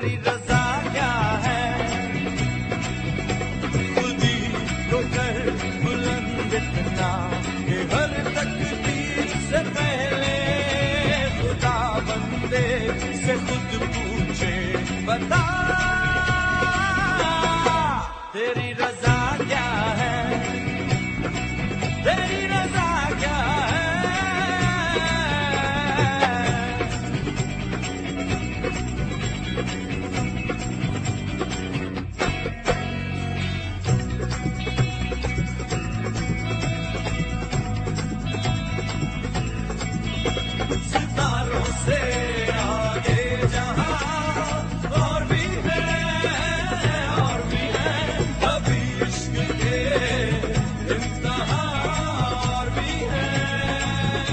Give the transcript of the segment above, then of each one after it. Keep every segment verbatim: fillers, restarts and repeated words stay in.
تیری رضا کیا ہے؟ خود ہی کو کر بلند اتنا کہ ہر تقدیر سے پہلے خدا بندے سے خود پوچھے بتا تیری رضا کیا ہے؟ تیری رضا کیا ہے؟ ستاروں سے آگے جہاں اور بھی ہے اور بھی ہے ابھی عشق کے امتحان اور بھی ہے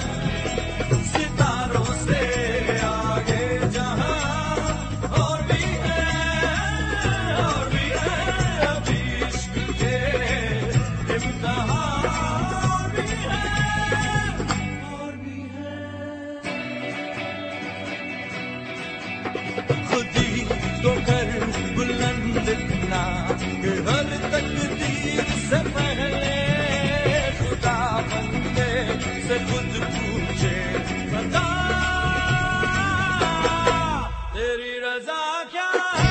ستاروں سے آگے جہاں اور بھی ہے اور بھی ہے ابھی عشق کے امتحان اور بھی ہے اور بھی ہے خود ہی تو کر بلند اتنا کہ ہر تقدیر سے پہلے خدا بندے سے خود پوچھے بتا تیری رضا کیا ہے؟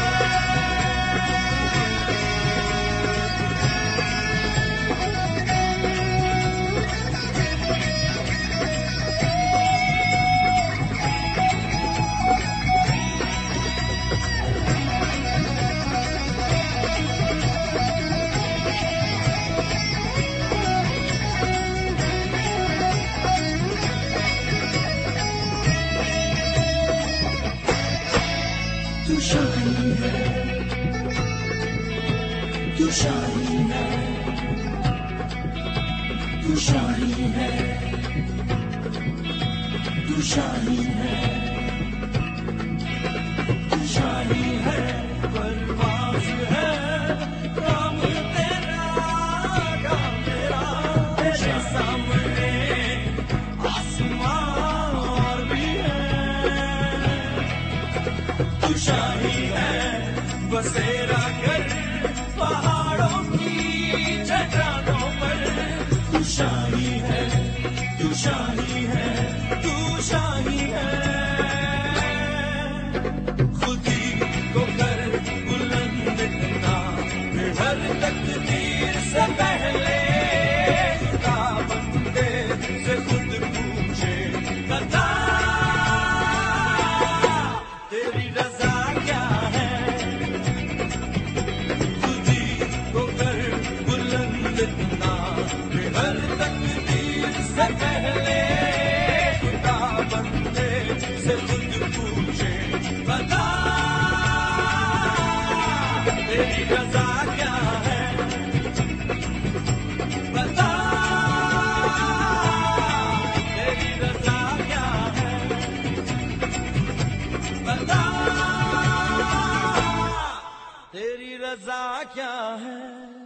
تو شاہی ہے تو شاہی ہے تو شاہی ہے تو شاہی ہے تو شاہی ہے پرواز ہے کام تیرا کام تیرا تیرے سامنے آسمان اور بھی ہے تو شاہی ہے بسیرا کر پہاڑوں کی چٹانوں پر تو شاہی ہے تو شاہی ہے تو شاہی ہے خود ہی کو کر بلند اتنا کہ ہر تقدیر سے پہلے خدا بندے سے خود پوچھے بتا تیری رضا کیا ہے؟ خود ہی کو کر بلند اتنا کہ ہر تقدیر سے پہلے خدا بندے سے خود پوچھے بتا تیری رضا کیا ہے؟ بتا تیری رضا کیا ہے؟ بتا تیری رضا کیا ہے؟